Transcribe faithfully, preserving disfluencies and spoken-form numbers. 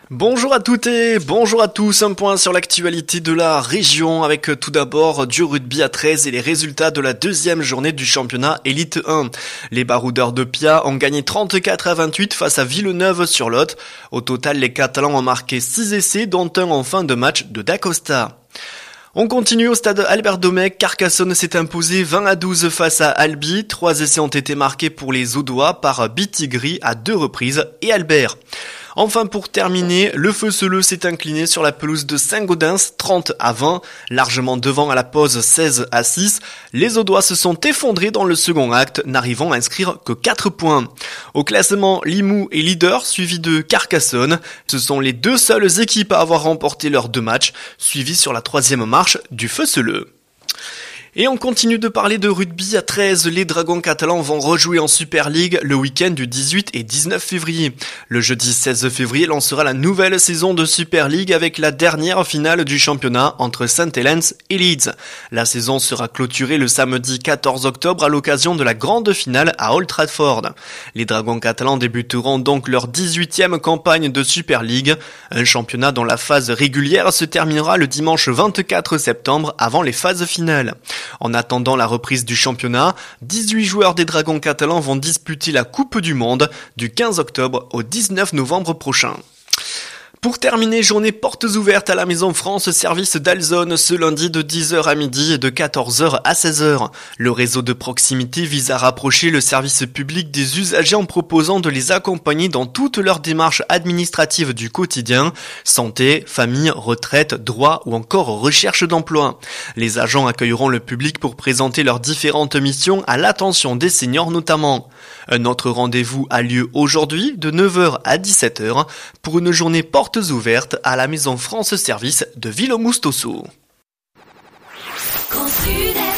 Bonjour à toutes et bonjour à tous, un point sur l'actualité de la région avec tout d'abord du rugby à treize et les résultats de la deuxième journée du championnat Élite un. Les Baroudeurs de Pia ont gagné trente-quatre à vingt-huit face à Villeneuve-sur-Lot. Au total, les Catalans ont marqué six essais dont un en fin de match de Dacosta. On continue au stade Albert Domecq. Carcassonne s'est imposé vingt à douze face à Albi. Trois essais ont été marqués pour les Audois par Bitigri à deux reprises et Albert. Enfin, pour terminer, le Feuceleux s'est incliné sur la pelouse de Saint-Gaudens, trente à vingt, largement devant à la pause seize à six. Les Audois se sont effondrés dans le second acte, n'arrivant à inscrire que quatre points. Au classement, Limoux est leader, suivi de Carcassonne. Ce sont les deux seules équipes à avoir remporté leurs deux matchs, suivis sur la troisième marche du Feuceleux. Et on continue de parler de rugby à treize. Les Dragons catalans vont rejouer en Super League le week-end du dix-huit et dix-neuf février. Le jeudi seize février lancera la nouvelle saison de Super League avec la dernière finale du championnat entre Saint Helens et Leeds. La saison sera clôturée le samedi quatorze octobre à l'occasion de la grande finale à Old Trafford. Les Dragons catalans débuteront donc leur dix-huitième campagne de Super League, un championnat dont la phase régulière se terminera le dimanche vingt-quatre septembre avant les phases finales. En attendant la reprise du championnat, dix-huit joueurs des Dragons catalans vont disputer la Coupe du Monde du quinze octobre au dix-neuf novembre prochain. Pour terminer, journée portes ouvertes à la Maison France, service d'Alzone ce lundi de dix heures à midi et de quatorze heures à seize heures. Le réseau de proximité vise à rapprocher le service public des usagers en proposant de les accompagner dans toutes leurs démarches administratives du quotidien, santé, famille, retraite, droit ou encore recherche d'emploi. Les agents accueilleront le public pour présenter leurs différentes missions à l'attention des seniors notamment. Un autre rendez-vous a lieu aujourd'hui de neuf heures à dix-sept heures pour une journée portes ouvertes à la Maison France Service de Villemoustoso.